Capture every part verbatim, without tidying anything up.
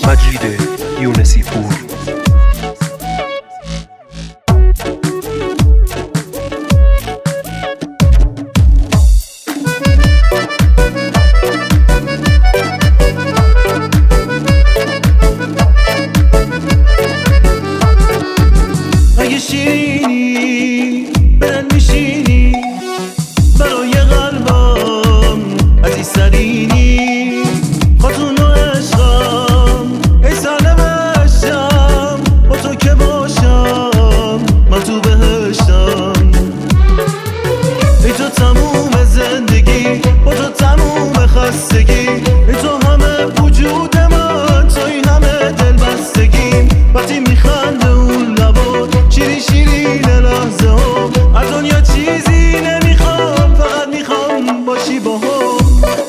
مجید یونسی پور. اگه شیرینی برن میشینی برای قلبم عزیز سرینی خاتون و عشقم ای سر بشم با تو که باشم من تو بهشتم ای تو تموم زندگی با تو تموم خستگی ای تو همه وجود من تو این همه دلبستگی وقتی میخنده اون لبات شیرین شیرین لحظه ها از دنیا چیزی نمیخوام فقط میخوام باشی با هم.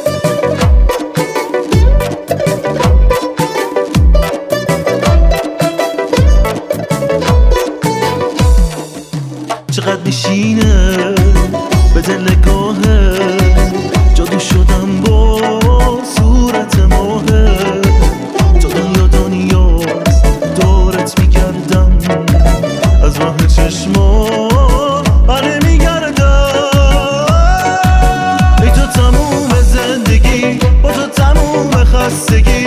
چقدر میشینه به دل نگاهه جادو شدم با صورت ماهه تا دنیا دنیاست دارت میگردم از راه چشما بره میگردم ای تو تموم زندگی با تو تموم خستگی